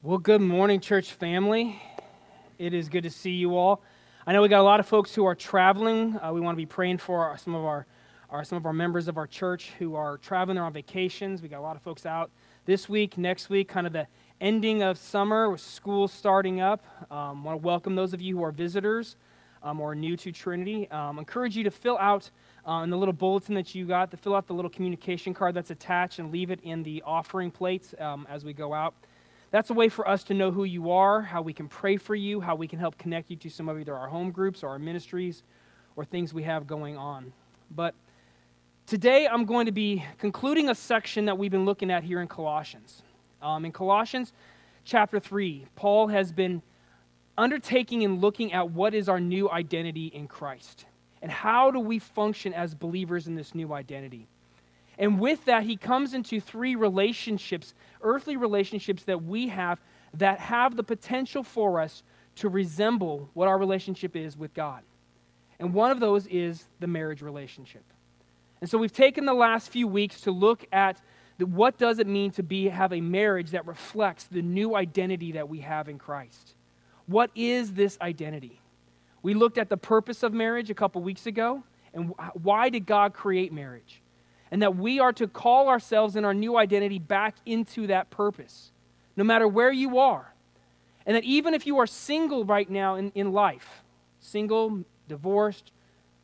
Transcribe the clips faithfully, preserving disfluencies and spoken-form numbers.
Well, good morning, church family. It is good to see you all. I know we got a lot of folks who are traveling. Uh, we want to be praying for our, some of our, our some of our members of our church who are traveling. They're on vacations. We got a lot of folks out this week, next week, kind of the ending of summer with school starting up. Um, want to welcome those of you who are visitors um, or new to Trinity. Um, encourage you to fill out uh, in the little bulletin that you got, to fill out the little communication card that's attached and leave it in the offering plates um, as we go out. That's a way for us to know who you are, how we can pray for you, how we can help connect you to some of either our home groups or our ministries or things we have going on. But today I'm going to be concluding a section that we've been looking at here in Colossians. Um, in Colossians chapter three, Paul has been undertaking and looking at what is our new identity in Christ and how do we function as believers in this new identity. And with that, he comes into three relationships, earthly relationships that we have that have the potential for us to resemble what our relationship is with God. And one of those is the marriage relationship. And so we've taken the last few weeks to look at the, what does it mean to be have a marriage that reflects the new identity that we have in Christ. What is this identity? We looked at the purpose of marriage a couple weeks ago, and why did God create marriage? And that we are to call ourselves in our new identity back into that purpose, no matter where you are. And that even if you are single right now in, in life, single, divorced,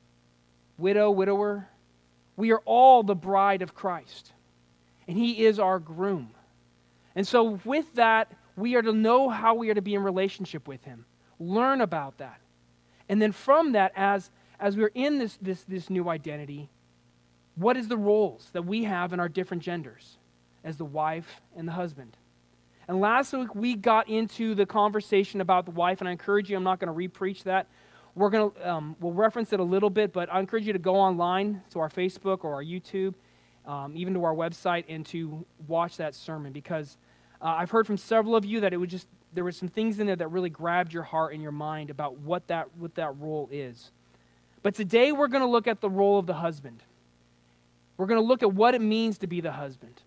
widow, widower, we are all the bride of Christ. And He is our groom. And so with that, we are to know how we are to be in relationship with Him. Learn about that. And then from that, as, as we're in this, this, this new identity, what is the roles that we have in our different genders as the wife and the husband? And last week we got into the conversation about the wife, and I encourage you, I'm not going to re-preach that. We're going to, um, we'll reference it a little bit, but I encourage you to go online to our Facebook or our YouTube, um, even to our website, and to watch that sermon, because uh, I've heard from several of you that it would just, there were some things in there that really grabbed your heart and your mind about what that, what that role is. But today we're going to look at the role of the husband. We're going to look at what it means to be the husband.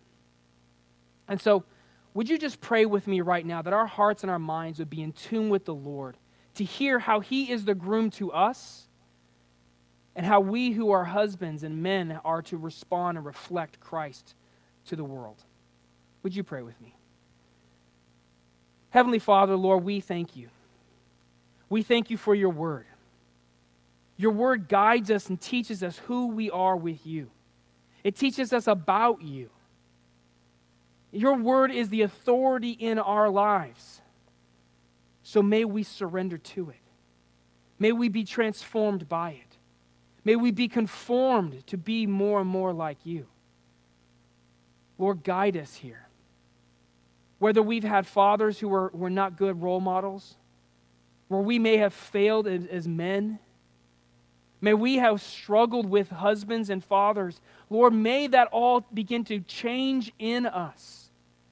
And so, would you just pray with me right now that our hearts and our minds would be in tune with the Lord to hear how He is the groom to us and how we who are husbands and men are to respond and reflect Christ to the world. Would you pray with me? Heavenly Father, Lord, we thank you. We thank you for your word. Your word guides us and teaches us who we are with you. It teaches us about you. Your word is the authority in our lives. So may we surrender to it. May we be transformed by it. May we be conformed to be more and more like you. Lord, guide us here. Whether we've had fathers who were, were not good role models, where we may have failed as, as men, may we have struggled with husbands and fathers. Lord, may that all begin to change in us.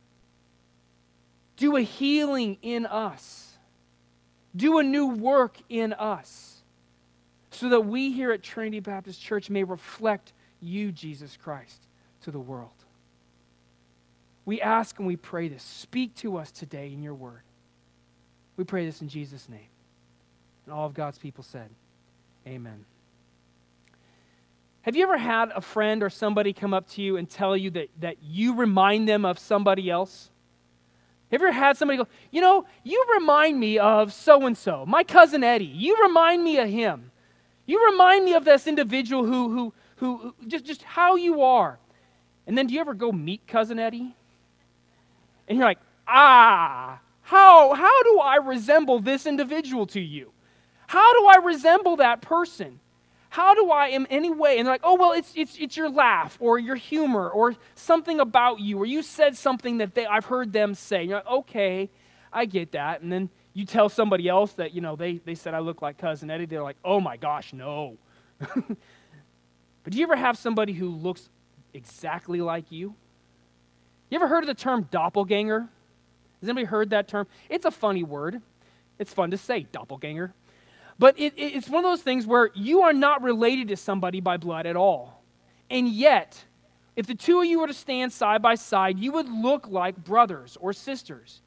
Do a healing in us. Do a new work in us. So that we here at Trinity Baptist Church may reflect you, Jesus Christ, to the world. We ask and we pray this. Speak to us today in your word. We pray this in Jesus' name. And all of God's people said, amen. Have you ever had a friend or somebody come up to you and tell you that, that you remind them of somebody else? Have you ever had somebody go, you know, you remind me of so-and-so, my cousin Eddie. You remind me of him. You remind me of this individual who, who, who, who just, just how you are. And then do you ever go meet cousin Eddie? And you're like, ah, how, how do I resemble this individual to you? How do I resemble that person? How do I, in any way, and they're like, oh, well, it's it's it's your laugh or your humor or something about you, or you said something that they I've heard them say. And you're like, okay, I get that. And then you tell somebody else that, you know, they, they said I look like Cousin Eddie. They're like, oh my gosh, no. But do you ever have somebody who looks exactly like you? You ever heard of the term doppelganger? Has anybody heard that term? It's a funny word. It's fun to say, doppelganger. But it, it's one of those things where you are not related to somebody by blood at all. And yet, if the two of you were to stand side by side, you would look like brothers or sisters.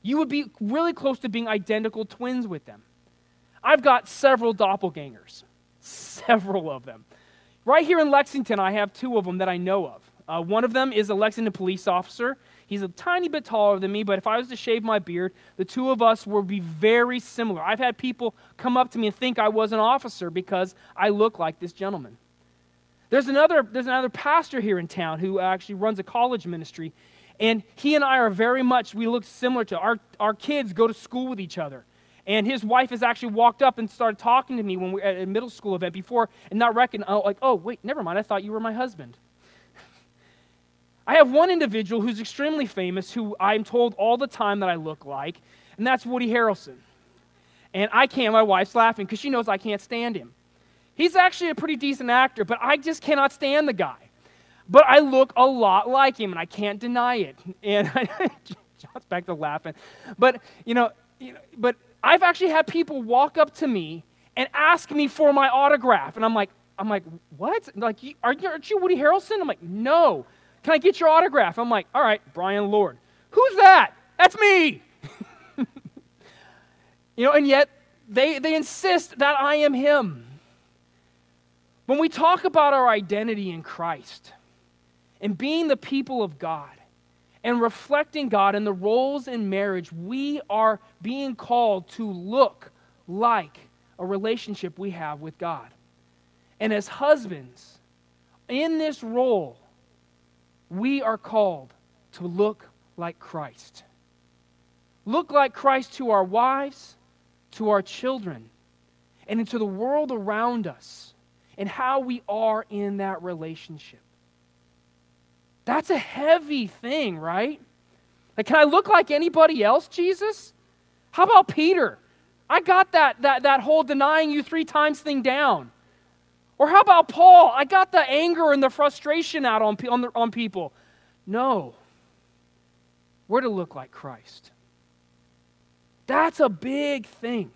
You would be really close to being identical twins with them. I've got several doppelgangers, several of them. Right here in Lexington, I have two of them that I know of. Uh, one of them is a Lexington police officer. He's a tiny bit taller than me, but if I was to shave my beard, the two of us would be very similar. I've had people come up to me and think I was an officer because I look like this gentleman. There's another, there's another pastor here in town who actually runs a college ministry, and he and I are very much, we look similar to, our, our kids go to school with each other. And his wife has actually walked up and started talking to me when we were at a middle school event before and not reckon, oh, like, oh, wait, never mind, I thought you were my husband. I have one individual who's extremely famous who I'm told all the time that I look like, and that's Woody Harrelson. And I can't, my wife's laughing because she knows I can't stand him. He's actually a pretty decent actor, but I just cannot stand the guy. But I look a lot like him, and I can't deny it. And John's back to laughing. But, you know, you know, but I've actually had people walk up to me and ask me for my autograph. And I'm like, I'm like, what? Like, aren't you, aren't you Woody Harrelson? I'm like, no. Can I get your autograph? I'm like, all right, Brian Lord. Who's that? That's me. You know, and yet they, they insist that I am him. When we talk about our identity in Christ and being the people of God and reflecting God and the roles in marriage, we are being called to look like a relationship we have with God. And as husbands, in this role, we are called to look like Christ. Look like Christ to our wives, to our children, and into the world around us, and how we are in that relationship. That's a heavy thing, right? Like, can I look like anybody else, Jesus? How about Peter? I got that, that, that whole denying you three times thing down. Or how about Paul? I got the anger and the frustration out on, on, the, on people. No. We're to look like Christ. That's a big thing.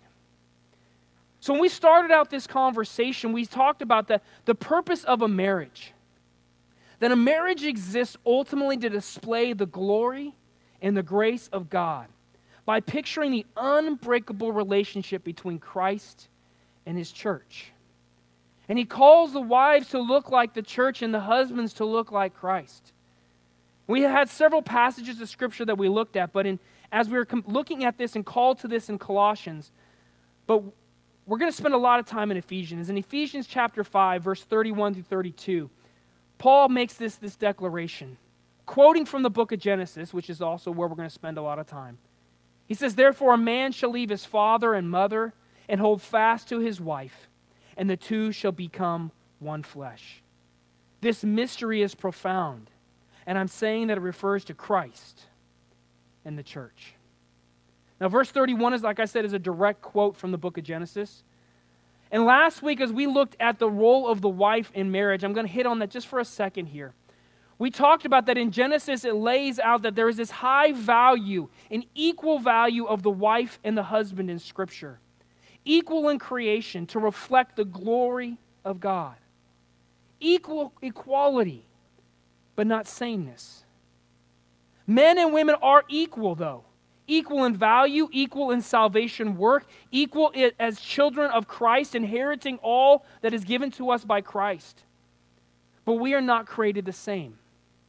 So when we started out this conversation, we talked about the, the purpose of a marriage. That a marriage exists ultimately to display the glory and the grace of God by picturing the unbreakable relationship between Christ and His church. And He calls the wives to look like the church and the husbands to look like Christ. We had several passages of Scripture that we looked at, but in, as we were com- looking at this and called to this in Colossians, but we're going to spend a lot of time in Ephesians. In Ephesians chapter five, verse thirty-one through thirty-two, Paul makes this, this declaration, quoting from the book of Genesis, which is also where we're going to spend a lot of time. He says, "Therefore a man shall leave his father and mother and hold fast to his wife, and the two shall become one flesh." This mystery is profound, and I'm saying that it refers to Christ and the church. Now, verse thirty-one is, like I said, is a direct quote from the book of Genesis. And last week, as we looked at the role of the wife in marriage, I'm going to hit on that just for a second here. We talked about that in Genesis, it lays out that there is this high value, an equal value of the wife and the husband in Scripture. Equal in creation to reflect the glory of God. Equal equality, but not sameness. Men and women are equal, though. Equal in value, equal in salvation work, equal as children of Christ, inheriting all that is given to us by Christ. But we are not created the same.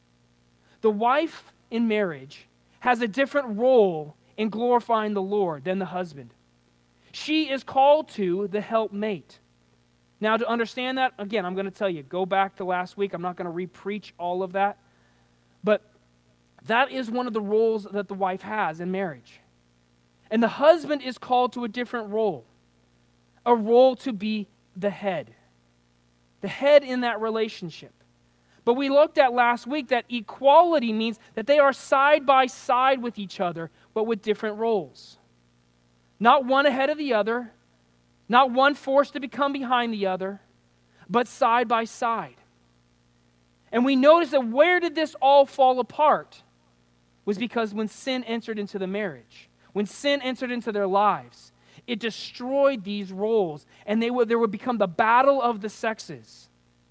The wife in marriage has a different role in glorifying the Lord than the husband. She is called to the helpmate. Now, to understand that, again, I'm going to tell you, go back to last week. I'm not going to re-preach all of that. But that is one of the roles that the wife has in marriage. And the husband is called to a different role, a role to be the head, the head in that relationship. But we looked at last week that equality means that they are side by side with each other, but with different roles. Not one ahead of the other, not one forced to become behind the other, but side by side. And we notice that where did this all fall apart? Was because when sin entered into the marriage, when sin entered into their lives, it destroyed these roles, and they would, there would become the battle of the sexes.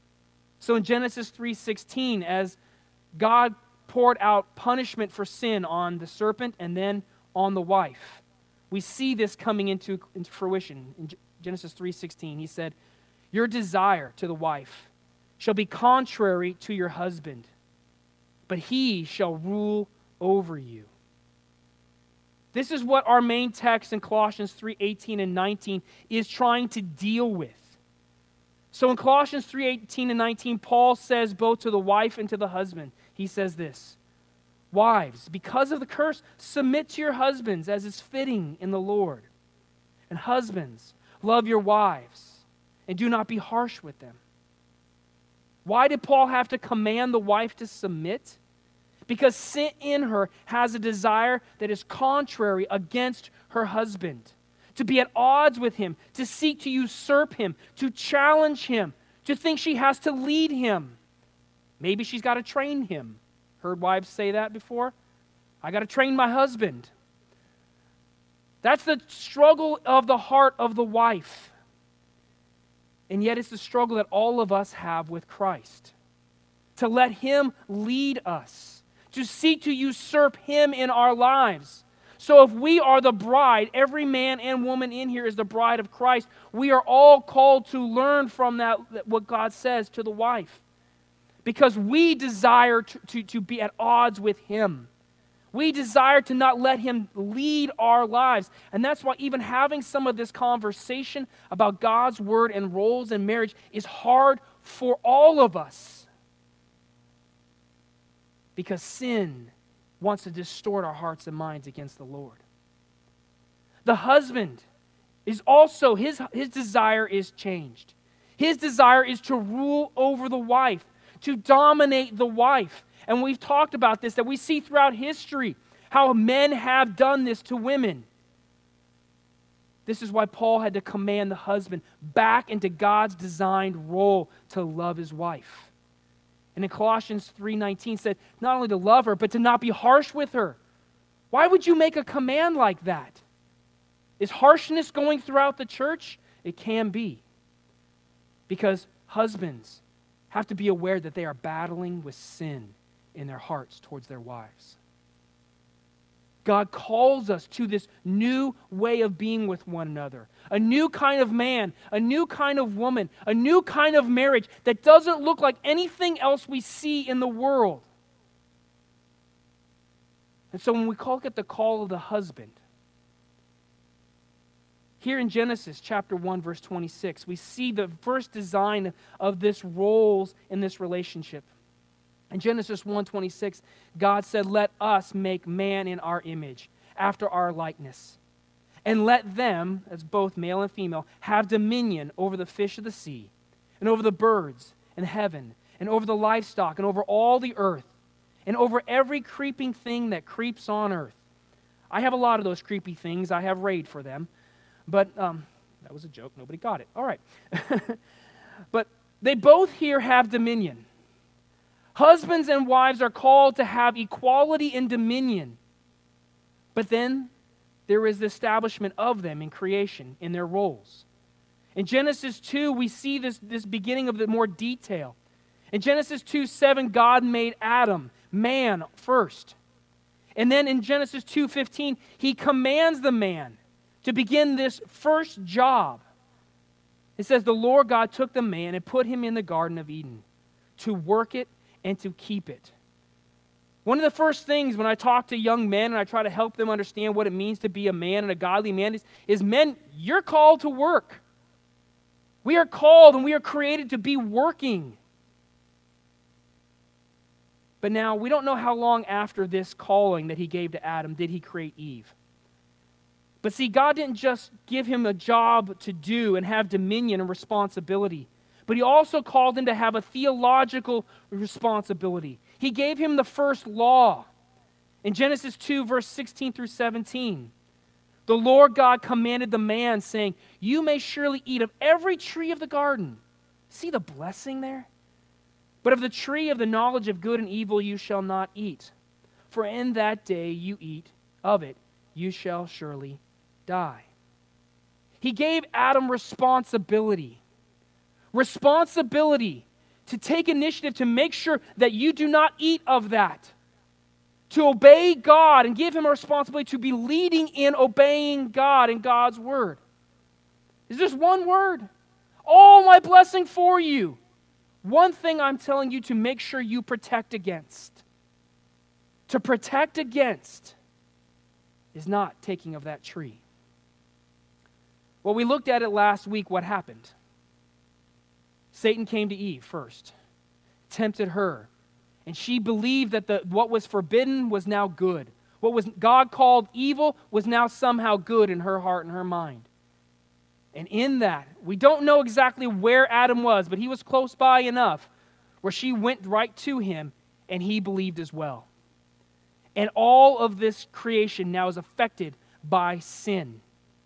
So in Genesis three sixteen, as God poured out punishment for sin on the serpent and then on the wife. We see this coming into, into fruition. In Genesis three sixteen, he said, your desire to the wife shall be contrary to your husband, but he shall rule over you. This is what our main text in Colossians three eighteen and nineteen is trying to deal with. So in Colossians three eighteen and nineteen, Paul says both to the wife and to the husband, he says this, wives, because of the curse, submit to your husbands as is fitting in the Lord. And husbands, love your wives and do not be harsh with them. Why did Paul have to command the wife to submit? Because sin in her has a desire that is contrary against her husband, to be at odds with him, to seek to usurp him, to challenge him, to think she has to lead him. Maybe she's got to train him. Heard wives say that before? I got to train my husband. That's the struggle of the heart of the wife. And yet it's the struggle that all of us have with Christ. To let him lead us, to seek to usurp him in our lives. So if we are the bride, every man and woman in here is the bride of Christ, we are all called to learn from that, what God says to the wife. Because we desire to, to, to be at odds with him. We desire to not let him lead our lives. And that's why even having some of this conversation about God's word and roles in marriage is hard for all of us. Because sin wants to distort our hearts and minds against the Lord. The husband is also, his, his desire is changed. His desire is to rule over the wife, to dominate the wife. And we've talked about this, that we see throughout history how men have done this to women. This is why Paul had to command the husband back into God's designed role to love his wife. And in Colossians three nineteen said, not only to love her, but to not be harsh with her. Why would you make a command like that? Is harshness going throughout the church? It can be. Because husbands have to be aware that they are battling with sin in their hearts towards their wives. God calls us to this new way of being with one another. A new kind of man, a new kind of woman, a new kind of marriage that doesn't look like anything else we see in the world. And so when we look at the call of the husband, here in Genesis chapter one, verse twenty-six, we see the first design of this roles in this relationship. In Genesis one twenty-six, God said, let us make man in our image, after our likeness. And let them, as both male and female, have dominion over the fish of the sea, and over the birds in heaven, and over the livestock, and over all the earth, and over every creeping thing that creeps on earth. I have a lot of those creepy things. I have raid for them. But um, that was a joke. Nobody got it. All right. But they both here have dominion. Husbands and wives are called to have equality in dominion. But then there is the establishment of them in creation, in their roles. In Genesis two, we see this, this beginning of the more detail. In Genesis two seven, God made Adam, man, first. And then in Genesis two fifteen, he commands the man to begin this first job. It says, the Lord God took the man and put him in the Garden of Eden to work it and to keep it. One of the first things when I talk to young men and I try to help them understand what it means to be a man and a godly man is, is men, you're called to work. We are called and we are created to be working. But now, we don't know how long after this calling that he gave to Adam did he create Eve. But see, God didn't just give him a job to do and have dominion and responsibility, but he also called him to have a theological responsibility. He gave him the first law. In Genesis two, verse sixteen through seventeen, the Lord God commanded the man, saying, you may surely eat of every tree of the garden. See the blessing there? But of the tree of the knowledge of good and evil you shall not eat. For in that day you eat of it, you shall surely die. He gave Adam responsibility. Responsibility to take initiative to make sure that you do not eat of that. to obey God and give him a responsibility to be leading in obeying God and God's word. It's just one word. All my blessing for you. One thing I'm telling you to make sure you protect against. To protect against is not taking of that tree. Well, we looked at it last week. What happened? Satan came to Eve first, tempted her, and she believed that the, what was forbidden was now good. What was God called evil was now somehow good in her heart and her mind. And in that, we don't know exactly where Adam was, but he was close by enough where she went right to him and he believed as well. And all of this creation now is affected by sin.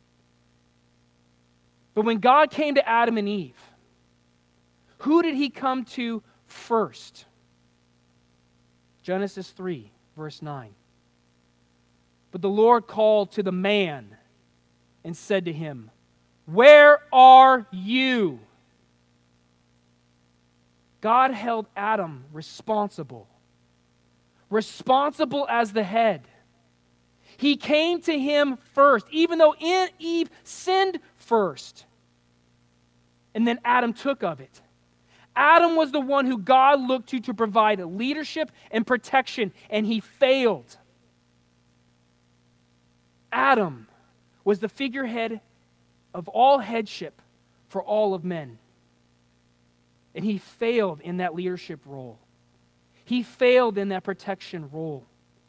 But when God came to Adam and Eve, who did he come to first? Genesis three, verse nine. But the Lord called to the man and said to him, "Where are you?" God held Adam responsible. Responsible as the head. He came to him first, even though Eve sinned first. And then Adam took of it. Adam was the one who God looked to to provide leadership and protection, and he failed. Adam was the figurehead of all headship for all of men. And he failed in that leadership role. He failed in that protection role.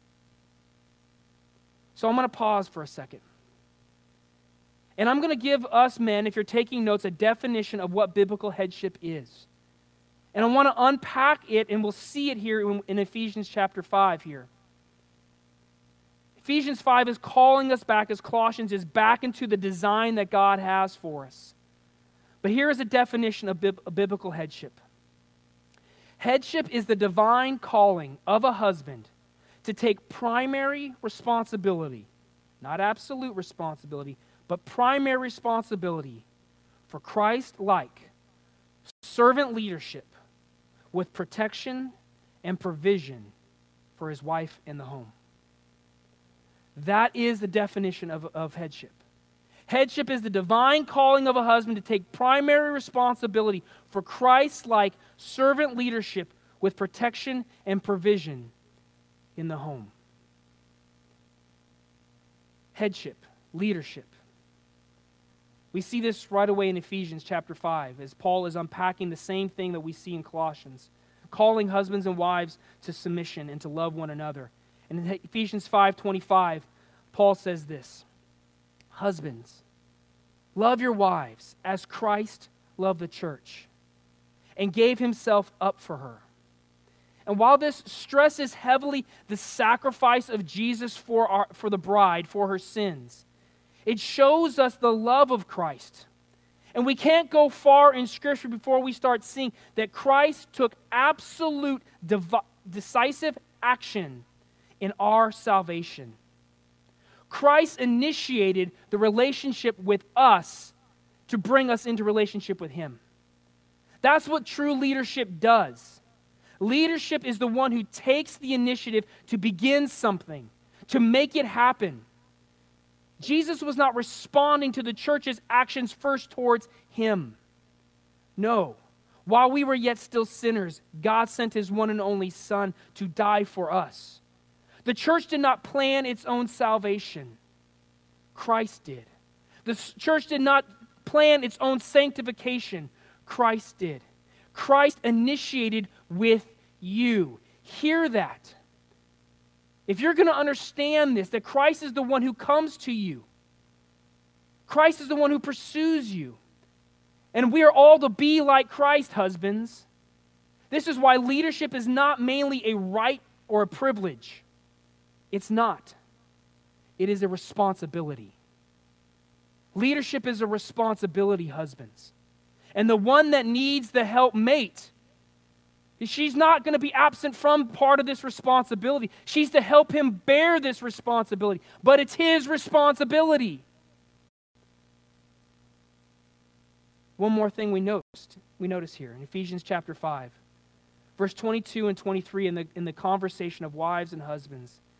So I'm going to pause for a second. And I'm going to give us men, if you're taking notes, a definition of what biblical headship is. And I want to unpack it, and we'll see it here in, in Ephesians chapter five here. Ephesians five is calling us back, as Colossians is, back into the design that God has for us. But here is a definition of, bib- of biblical headship. Headship is the divine calling of a husband to take primary responsibility, not absolute responsibility, but primary responsibility for Christ-like servant leadership with protection and provision for his wife in the home. That is the definition of, of headship. Headship is the divine calling of a husband to take primary responsibility for Christ-like servant leadership with protection and provision in the home. Headship, leadership. We see this right away in Ephesians chapter five as Paul is unpacking the same thing that we see in Colossians, calling husbands and wives to submission and to love one another. And in Ephesians five twenty-five, Paul says this, "Husbands, love your wives as Christ loved the church and gave himself up for her." And while this stresses heavily the sacrifice of Jesus for, our, for the bride, for her sins, it shows us the love of Christ. And we can't go far in Scripture before we start seeing that Christ took absolute dev- decisive action in our salvation. Christ initiated the relationship with us to bring us into relationship with him. That's what true leadership does. Leadership is the one who takes the initiative to begin something, to make it happen. Jesus was not responding to the church's actions first towards him. No. While we were yet still sinners, God sent his one and only Son to die for us. The church did not plan its own salvation. Christ did. The church did not plan its own sanctification. Christ did. Christ initiated with you. Hear that. If you're going to understand this, that Christ is the one who comes to you. Christ is the one who pursues you. And we are all to be like Christ, husbands. This is why leadership is not mainly a right or a privilege. It's not. It is a responsibility. Leadership is a responsibility, husbands. And the one that needs the helpmate, she's not going to be absent from part of this responsibility. She's to help him bear this responsibility. But it's his responsibility. One more thing we noticed, we notice here in Ephesians chapter five, verse twenty-two and twenty-three in the, in the conversation of wives and husbands.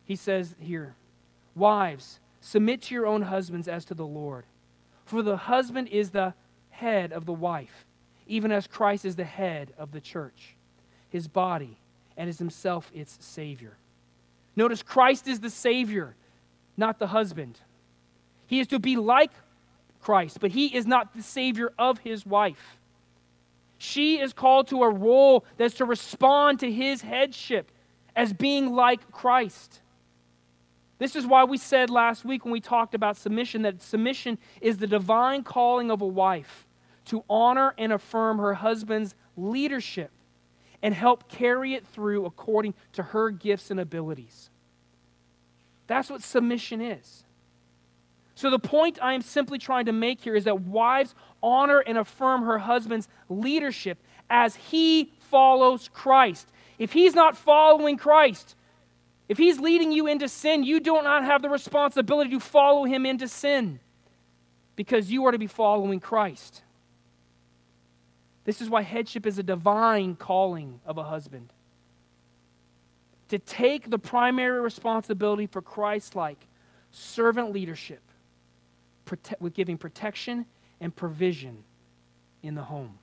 He says here, wives, submit to your own husbands as to the Lord. For the husband is the head of the wife, even as Christ is the head of the church, his body, and is himself its Savior. Notice Christ is the Savior, not the husband. He is to be like Christ, but he is not the Savior of his wife. She is called to a role that's to respond to his headship as being like Christ. This is why we said last week when we talked about submission that submission is the divine calling of a wife to honor and affirm her husband's leadership and help carry it through according to her gifts and abilities. That's what submission is. So the point I am simply trying to make here is that wives honor and affirm her husband's leadership as he follows Christ. If he's not following Christ, if he's leading you into sin, you do not have the responsibility to follow him into sin because you are to be following Christ. This is why headship is a divine calling of a husband. To take the primary responsibility for Christ-like servant leadership prote- with giving protection and provision in the home.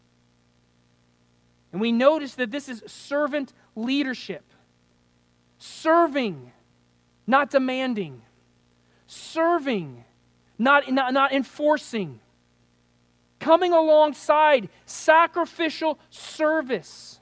And we notice that this is servant leadership. Serving, not demanding. Serving, not, not, not enforcing. Coming alongside, sacrificial service.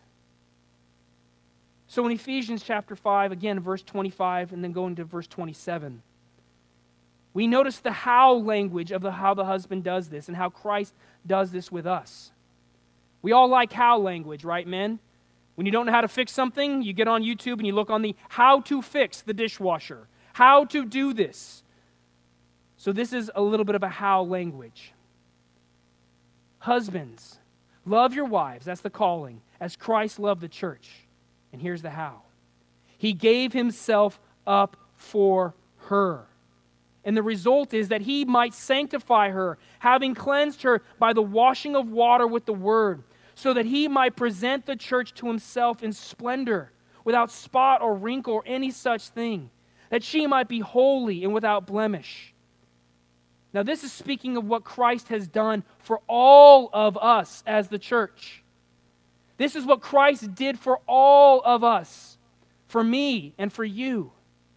So in Ephesians chapter five, again, verse twenty-five, and then going to verse twenty-seven, we notice the how language of the, how the husband does this and how Christ does this with us. We all like how language, right, men? When you don't know how to fix something, you get on YouTube and you look on the how to fix the dishwasher, how to do this. So this is a little bit of a how language. Husbands, love your wives, that's the calling, as Christ loved the church. And here's the how. He gave himself up for her. And the result is that he might sanctify her, having cleansed her by the washing of water with the word, so that he might present the church to himself in splendor, without spot or wrinkle or any such thing, that she might be holy and without blemish. Now this is speaking of what Christ has done for all of us as the church. This is what Christ did for all of us, for me and for you.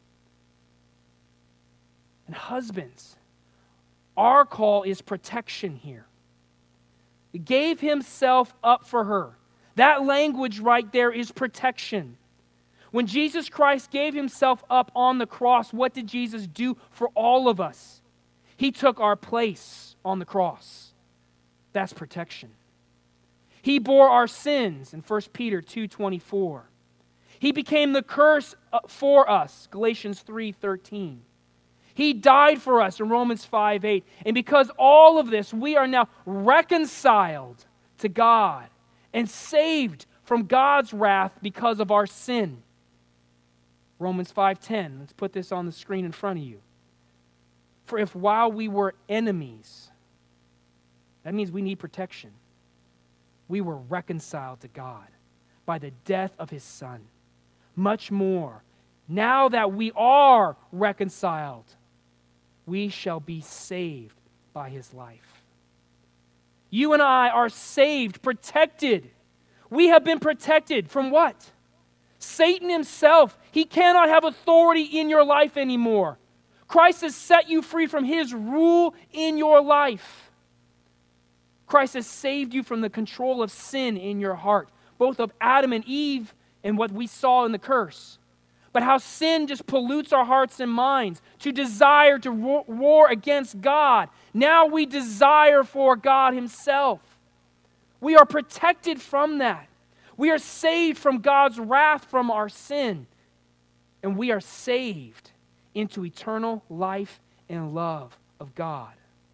And husbands, our call is protection here. He gave himself up for her. That language right there is protection. When Jesus Christ gave himself up on the cross, what did Jesus do for all of us? He took our place on the cross. That's protection. He bore our sins in First Peter two twenty-four. He became the curse for us, Galatians three thirteen. He died for us in Romans five eight. And because all of this, we are now reconciled to God and saved from God's wrath because of our sin. Romans five ten. Let's put this on the screen in front of you. For if while we were enemies, that means we need protection, we were reconciled to God by the death of his Son. Much more, now that we are reconciled, we shall be saved by his life. You and I are saved, protected. We have been protected from what? Satan himself. He cannot have authority in your life anymore. Christ has set you free from his rule in your life. Christ has saved you from the control of sin in your heart, both of Adam and Eve and what we saw in the curse. But how sin just pollutes our hearts and minds to desire to war against God. Now we desire for God himself. We are protected from that. We are saved from God's wrath from our sin. And we are saved into eternal life and love of God.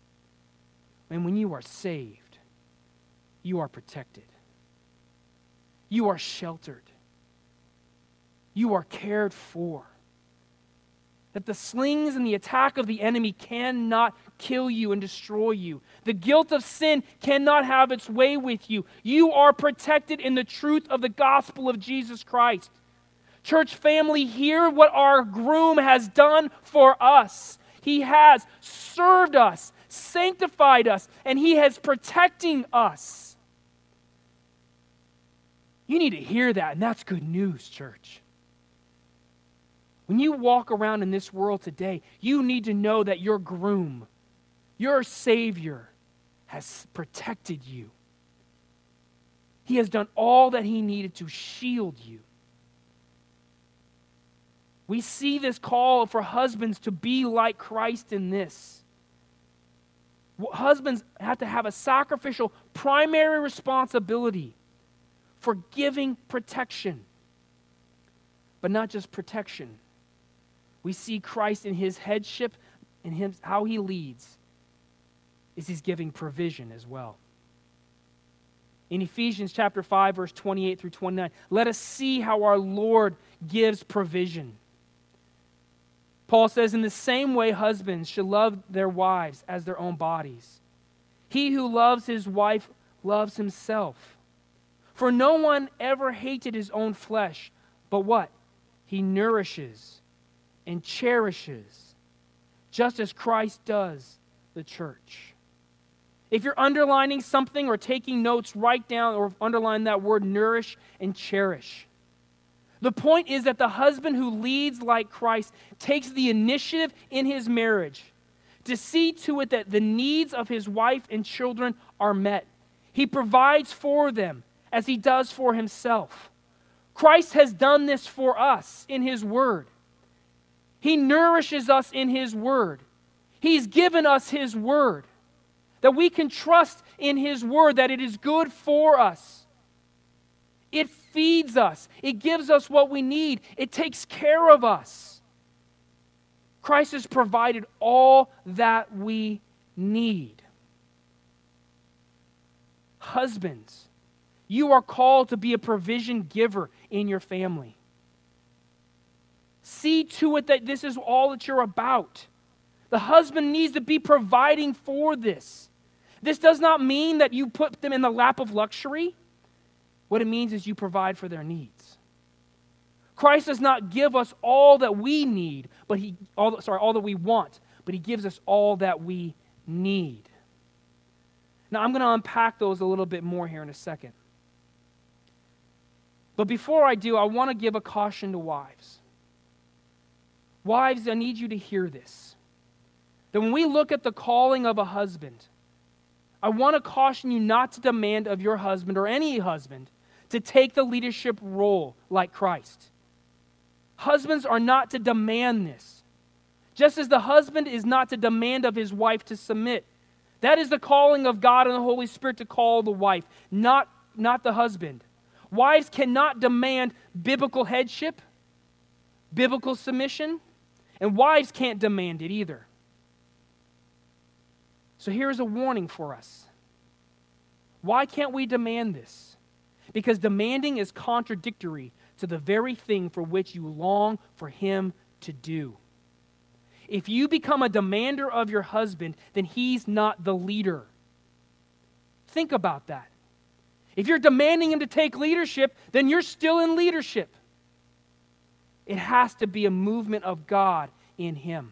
And when you are saved, you are protected. You are sheltered. You are cared for. That the slings and the attack of the enemy cannot kill you and destroy you. The guilt of sin cannot have its way with you. You are protected in the truth of the gospel of Jesus Christ. Church family, hear what our groom has done for us. He has served us, sanctified us, and he has protecting us. You need to hear that, and that's good news, church. When you walk around in this world today, you need to know that your groom, your Savior, has protected you. He has done all that he needed to shield you. We see this call for husbands to be like Christ in this. Husbands have to have a sacrificial primary responsibility for giving protection. But not just protection. We see Christ in his headship, in him, how he leads, is he's giving provision as well. In Ephesians chapter five, verse twenty-eight through twenty-nine, let us see how our Lord gives provision. Paul says, in the same way, husbands should love their wives as their own bodies. He who loves his wife loves himself. For no one ever hated his own flesh, but what? He nourishes and cherishes, just as Christ does the church. If you're underlining something or taking notes, write down or underline that word nourish and cherish. The point is that the husband who leads like Christ takes the initiative in his marriage to see to it that the needs of his wife and children are met. He provides for them as he does for himself. Christ has done this for us in his word. He nourishes us in his word. He's given us his word, that we can trust in his word, that it is good for us. It feeds us. It gives us what we need. It takes care of us. Christ has provided all that we need. Husbands, you are called to be a provision giver in your family. See to it that this is all that you're about. The husband needs to be providing for this. This does not mean that you put them in the lap of luxury. What it means is you provide for their needs. Christ does not give us all that we need, but he all sorry, all that we want, but he gives us all that we need. Now I'm going to unpack those a little bit more here in a second. But before I do, I want to give a caution to wives. Wives, I need you to hear this. That when we look at the calling of a husband, I want to caution you not to demand of your husband or any husband to take the leadership role like Christ. Husbands are not to demand this. Just as the husband is not to demand of his wife to submit. That is the calling of God and the Holy Spirit to call the wife, not, not the husband. Wives cannot demand biblical headship, biblical submission, and wives can't demand it either. So here's a warning for us. Why can't we demand this? Because demanding is contradictory to the very thing for which you long for him to do. If you become a demander of your husband, then he's not the leader. Think about that. If you're demanding him to take leadership, then you're still in leadership. It has to be a movement of God in him.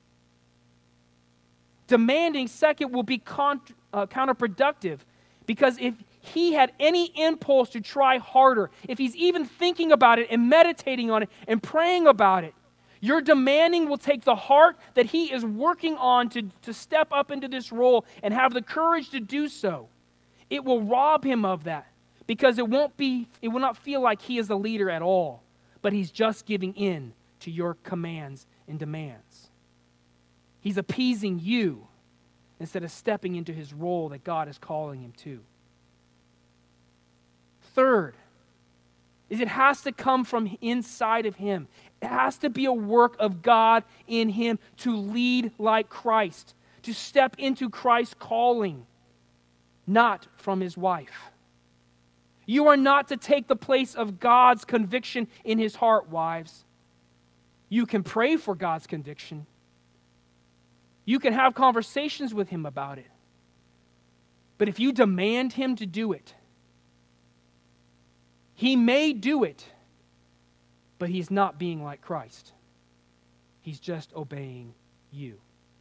Demanding, second, will be con- uh, counterproductive, because if he had any impulse to try harder, if he's even thinking about it and meditating on it and praying about it, your demanding will take the heart that he is working on to, to step up into this role and have the courage to do so. It will rob him of that, because it won't be, it will not feel like he is the leader at all, but he's just giving in to your commands and demands. He's appeasing you instead of stepping into his role that God is calling him to. Third, is it has to come from inside of him. It has to be a work of God in him to lead like Christ, to step into Christ's calling, not from his wife. You are not to take the place of God's conviction in his heart, wives. You can pray for God's conviction. You can have conversations with him about it. But if you demand him to do it, he may do it, but he's not being like Christ. He's just obeying you.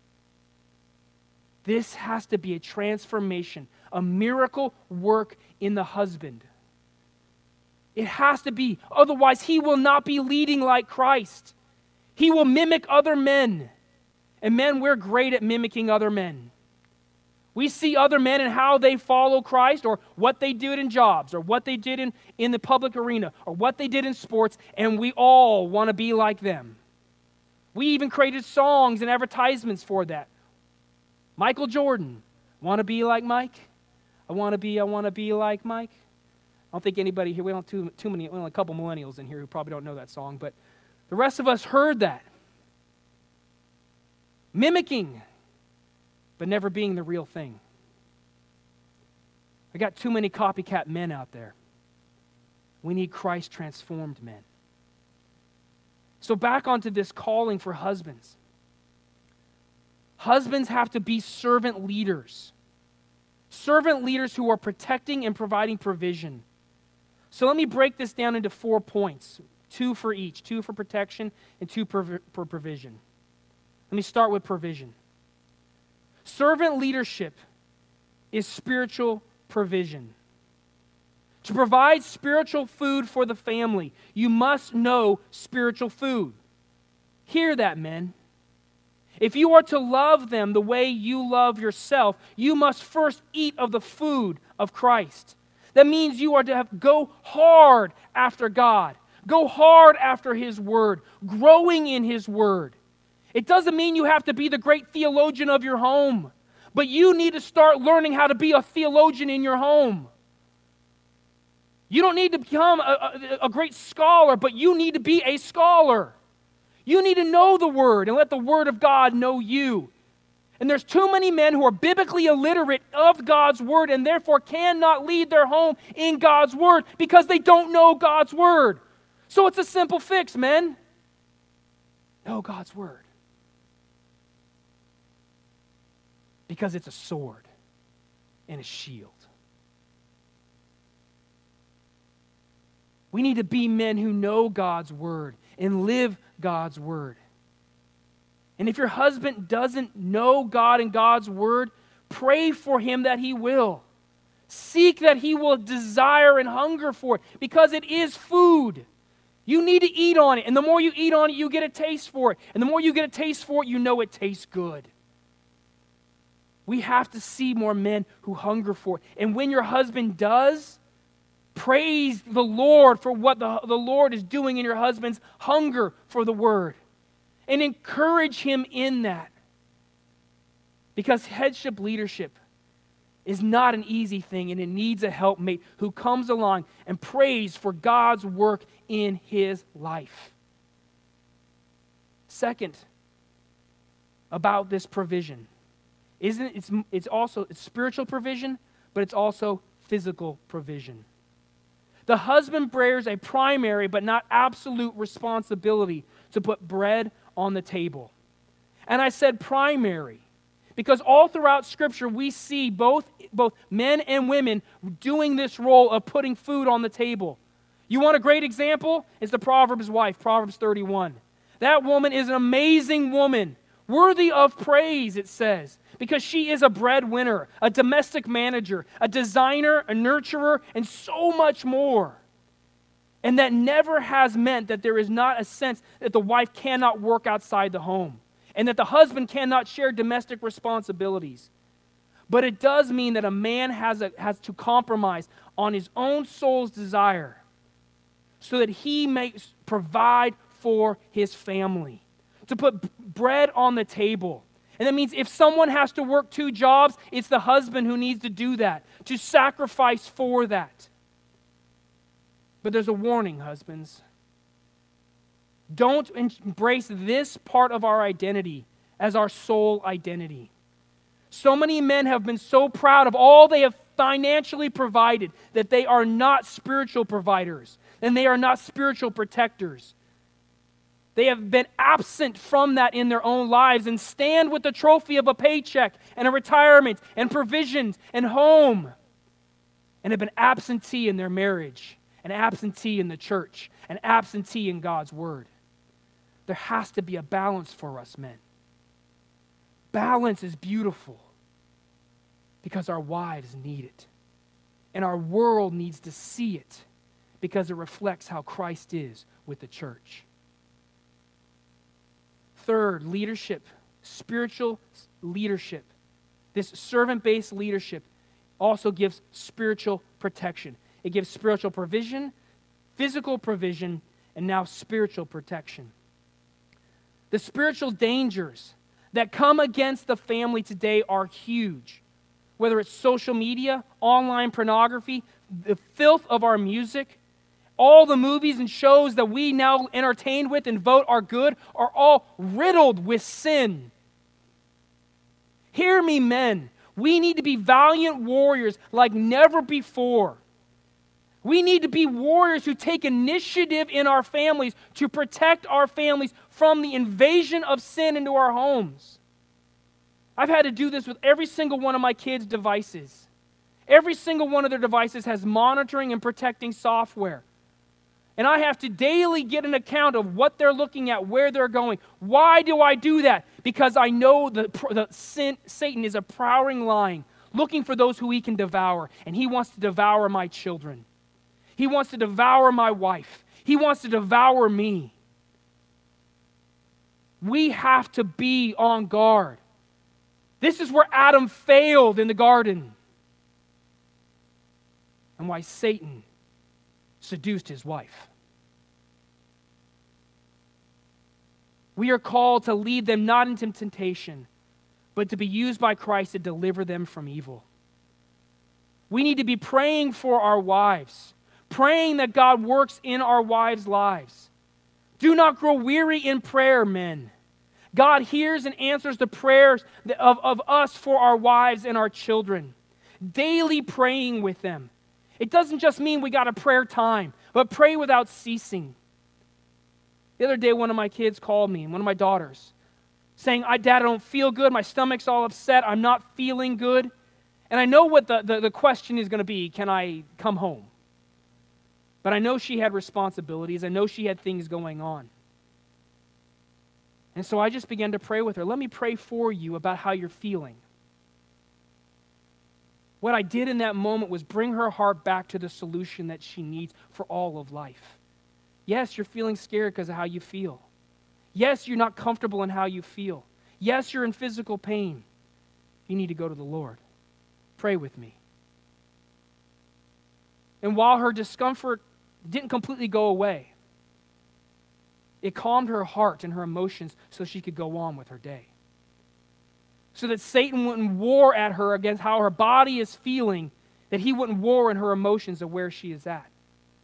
This has to be a transformation, a miracle work in the husband. It has to be. Otherwise, he will not be leading like Christ. He will mimic other men. And men, we're great at mimicking other men. We see other men and how they follow Christ, or what they did in jobs, or what they did in, in the public arena, or what they did in sports, and we all want to be like them. We even created songs and advertisements for that. Michael Jordan, want to be like Mike? I want to be, I want to be like Mike. I don't think anybody here, we don't have too, too many, only a couple millennials in here who probably don't know that song, but the rest of us heard that. Mimicking, but never being the real thing. I got too many copycat men out there. We need Christ-transformed men. So back onto this calling for husbands. Husbands have to be servant leaders. Servant leaders who are protecting and providing provision. So let me break this down into four points. Two for each. Two for protection and two for provision. Let me start with provision. Servant leadership is spiritual provision. To provide spiritual food for the family, you must know spiritual food. Hear that, men. If you are to love them the way you love yourself, you must first eat of the food of Christ. That means you are to have, go hard after God. Go hard after His Word, growing in His Word. It doesn't mean you have to be the great theologian of your home, but you need to start learning how to be a theologian in your home. You don't need to become a, a, a great scholar, but you need to be a scholar. You need to know the Word and let the Word of God know you. And there's too many men who are biblically illiterate of God's Word and therefore cannot lead their home in God's Word because they don't know God's Word. So it's a simple fix, men. Know God's Word. Because it's a sword and a shield. We need to be men who know God's Word and live God's Word. And if your husband doesn't know God and God's Word, pray for him that he will. Seek that he will desire and hunger for it, because it is food. You need to eat on it, and the more you eat on it, you get a taste for it. And the more you get a taste for it, you know it tastes good. We have to see more men who hunger for it. And when your husband does, praise the Lord for what the, the Lord is doing in your husband's hunger for the Word. And encourage him in that. Because headship leadership is not an easy thing, and it needs a helpmate who comes along and prays for God's work in his life. Second, about this provision. Isn't it, it's, it's also it's spiritual provision, but it's also physical provision. The husband bears a primary but not absolute responsibility to put bread on the table. And I said primary because all throughout Scripture we see both, both men and women doing this role of putting food on the table. You want a great example? It's the Proverbs wife, Proverbs thirty-one. That woman is an amazing woman, worthy of praise, it says, because she is a breadwinner, a domestic manager, a designer, a nurturer, and so much more. And that never has meant that there is not a sense that the wife cannot work outside the home and that the husband cannot share domestic responsibilities. But it does mean that a man has, a, has to compromise on his own soul's desire so that he may provide for his family, to put b- bread on the table. And that means if someone has to work two jobs, it's the husband who needs to do that, to sacrifice for that. But there's a warning, husbands. Don't embrace this part of our identity as our sole identity. So many men have been so proud of all they have financially provided that they are not spiritual providers and they are not spiritual protectors. They have been absent from that in their own lives and stand with the trophy of a paycheck and a retirement and provisions and home and have been absentee in their marriage an absentee in the church, an absentee in God's word. There has to be a balance for us, men. Balance is beautiful because our wives need it. And our world needs to see it because it reflects how Christ is with the church. Third, leadership, spiritual leadership. This servant-based leadership also gives spiritual protection. It gives spiritual provision, physical provision, and now spiritual protection. The spiritual dangers that come against the family today are huge. Whether it's social media, online pornography, the filth of our music, all the movies and shows that we now entertain with and vote are good are all riddled with sin. Hear me, men. We need to be valiant warriors like never before. We need to be warriors who take initiative in our families to protect our families from the invasion of sin into our homes. I've had to do this with every single one of my kids' devices. Every single one of their devices has monitoring and protecting software. And I have to daily get an account of what they're looking at, where they're going. Why do I do that? Because I know that the sin, Satan is a prowling lion, looking for those who he can devour. And he wants to devour my children. He wants to devour my wife. He wants to devour me. We have to be on guard. This is where Adam failed in the garden. And why Satan seduced his wife. We are called to lead them not into temptation, but to be used by Christ to deliver them from evil. We need to be praying for our wives, praying that God works in our wives' lives. Do not grow weary in prayer, men. God hears and answers the prayers of, of us for our wives and our children. Daily praying with them. It doesn't just mean we got a prayer time, but pray without ceasing. The other day, one of my kids called me, one of my daughters, saying, I, Dad, I don't feel good. My stomach's all upset. I'm not feeling good. And I know what the, the, the question is going to be, can I come home? But I know she had responsibilities. I know she had things going on. And so I just began to pray with her. Let me pray for you about how you're feeling. What I did in that moment was bring her heart back to the solution that she needs for all of life. Yes, you're feeling scared because of how you feel. Yes, you're not comfortable in how you feel. Yes, you're in physical pain. You need to go to the Lord. Pray with me. And while her discomfort didn't completely go away, it calmed her heart and her emotions so she could go on with her day. So that Satan wouldn't war at her against how her body is feeling, that he wouldn't war in her emotions of where she is at.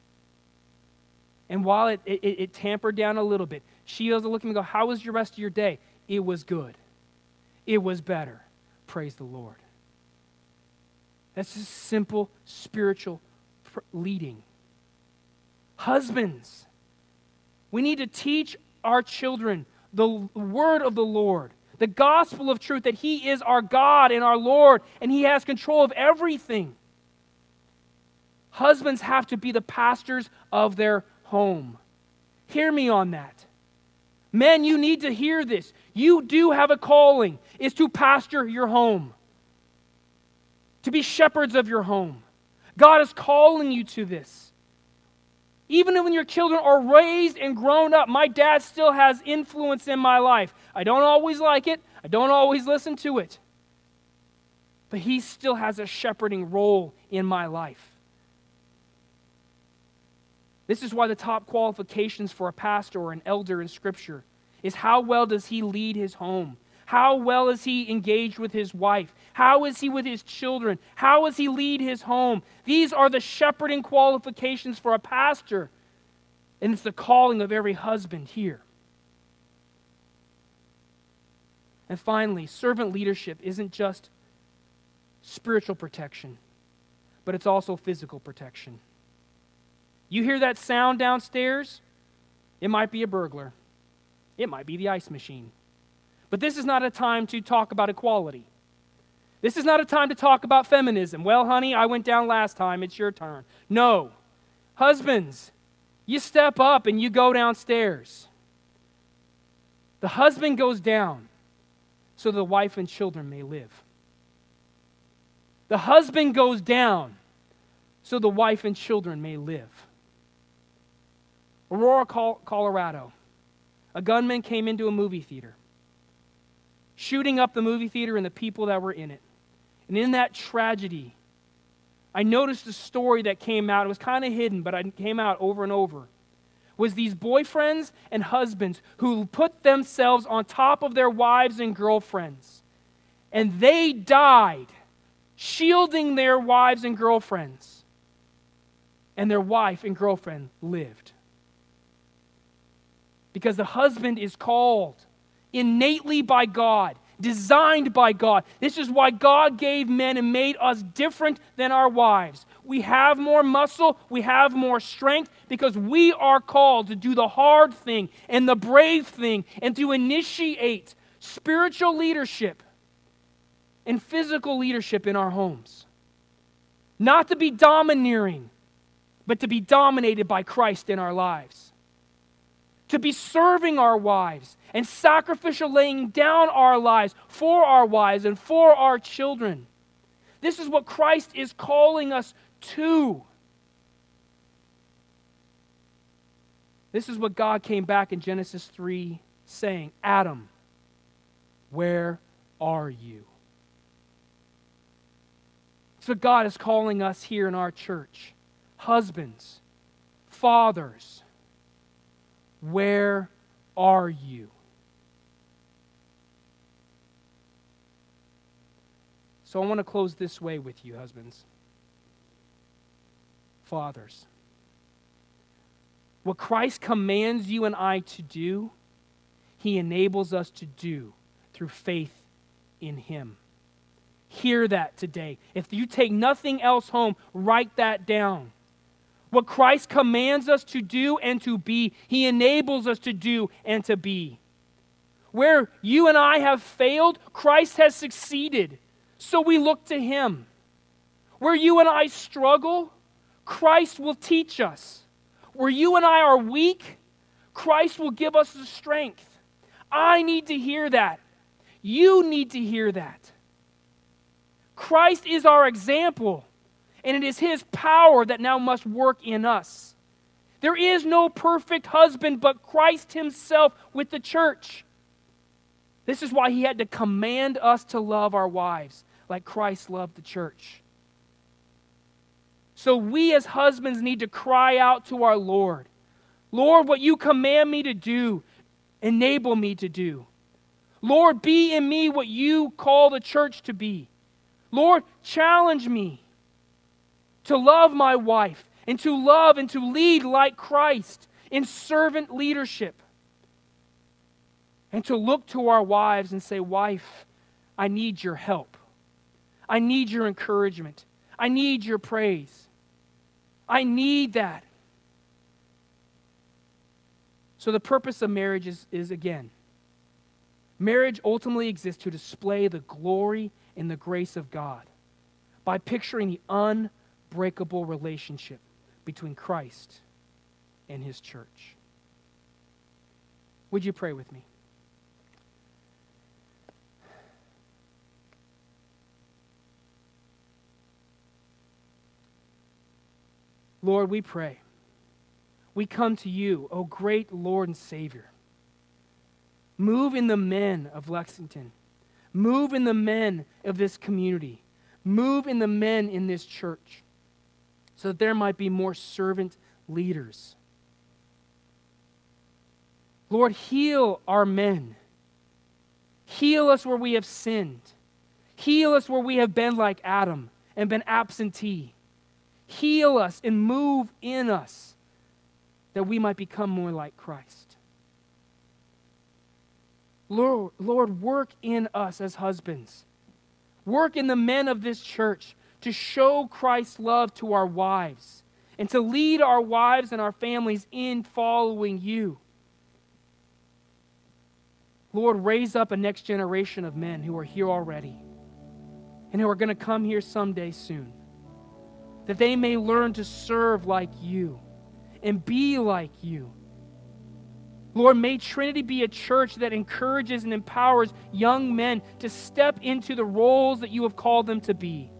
And while it, it, it tampered down a little bit, she was looking and go, how was your rest of your day? It was good. It was better. Praise the Lord. That's just simple spiritual leading. Husbands, we need to teach our children the word of the Lord, the gospel of truth, that he is our God and our Lord, and he has control of everything. Husbands have to be the pastors of their home. Hear me on that. Men, you need to hear this. You do have a calling, is to pastor your home, to be shepherds of your home. God is calling you to this. Even when your children are raised and grown up, my dad still has influence in my life. I don't always like it. I don't always listen to it. But he still has a shepherding role in my life. This is why the top qualifications for a pastor or an elder in Scripture is how well does he lead his home? How well is he engaged with his wife? How is he with his children? How does he lead his home? These are the shepherding qualifications for a pastor. And it's the calling of every husband here. And finally, servant leadership isn't just spiritual protection, but it's also physical protection. You hear that sound downstairs? It might be a burglar. It might be the ice machine. But this is not a time to talk about equality. This is not a time to talk about feminism. Well, honey, I went down last time. It's your turn. No. Husbands, you step up and you go downstairs. The husband goes down so the wife and children may live. The husband goes down so the wife and children may live. Aurora, Colorado. A gunman came into a movie theater, shooting up the movie theater and the people that were in it. And in that tragedy, I noticed a story that came out. It was kind of hidden, but it came out over and over. Was these boyfriends and husbands who put themselves on top of their wives and girlfriends. And they died shielding their wives and girlfriends. And their wife and girlfriend lived. Because the husband is called innately by God, designed by God. This is why God gave men and made us different than our wives. We have more muscle, we have more strength, because we are called to do the hard thing and the brave thing and to initiate spiritual leadership and physical leadership in our homes. Not to be domineering, but to be dominated by Christ in our lives. To be serving our wives and sacrificial laying down our lives for our wives and for our children. This is what Christ is calling us to. This is what God came back in Genesis three saying, Adam, where are you? So God is calling us here in our church. Husbands, fathers, where are you? So I want to close this way with you, husbands. Fathers. What Christ commands you and I to do, He enables us to do through faith in Him. Hear that today. If you take nothing else home, write that down. What Christ commands us to do and to be, He enables us to do and to be. Where you and I have failed, Christ has succeeded. So we look to Him. Where you and I struggle, Christ will teach us. Where you and I are weak, Christ will give us the strength. I need to hear that. You need to hear that. Christ is our example, and it is His power that now must work in us. There is no perfect husband but Christ Himself with the church. This is why He had to command us to love our wives like Christ loved the church. So we as husbands need to cry out to our Lord. Lord, what You command me to do, enable me to do. Lord, be in me what You call the church to be. Lord, challenge me to love my wife and to love and to lead like Christ in servant leadership. And to look to our wives and say, wife, I need your help. I need your encouragement. I need your praise. I need that. So the purpose of marriage is, is again, marriage ultimately exists to display the glory and the grace of God by picturing the unbreakable relationship between Christ and His church. Would you pray with me? Lord, we pray. We come to You, O great Lord and Savior. Move in the men of Lexington. Move in the men of this community. Move in the men in this church so that there might be more servant leaders. Lord, heal our men. Heal us where we have sinned. Heal us where we have been like Adam and been absentee. Heal us and move in us that we might become more like Christ. Lord, Lord, work in us as husbands. Work in the men of this church to show Christ's love to our wives and to lead our wives and our families in following You. Lord, raise up a next generation of men who are here already and who are going to come here someday soon, that they may learn to serve like you and be like you. Lord, may Trinity be a church that encourages and empowers young men to step into the roles that you have called them to be.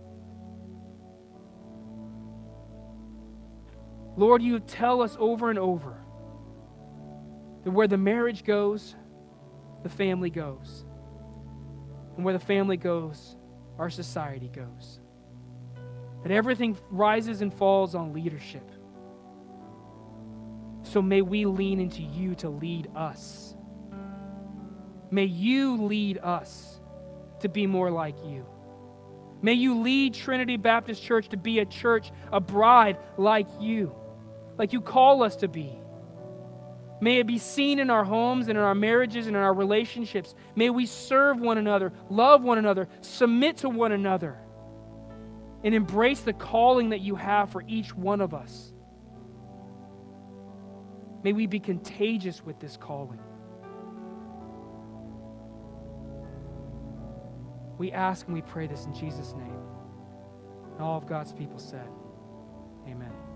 Lord, you tell us over and over that where the marriage goes, the family goes. And where the family goes, our society goes. That everything rises and falls on leadership. So may we lean into you to lead us. May you lead us to be more like you. May you lead Trinity Baptist Church to be a church, a bride like you, like you call us to be. May it be seen in our homes and in our marriages and in our relationships. May we serve one another, love one another, submit to one another, and embrace the calling that you have for each one of us. May we be contagious with this calling. We ask and we pray this in Jesus' name. And all of God's people said, amen.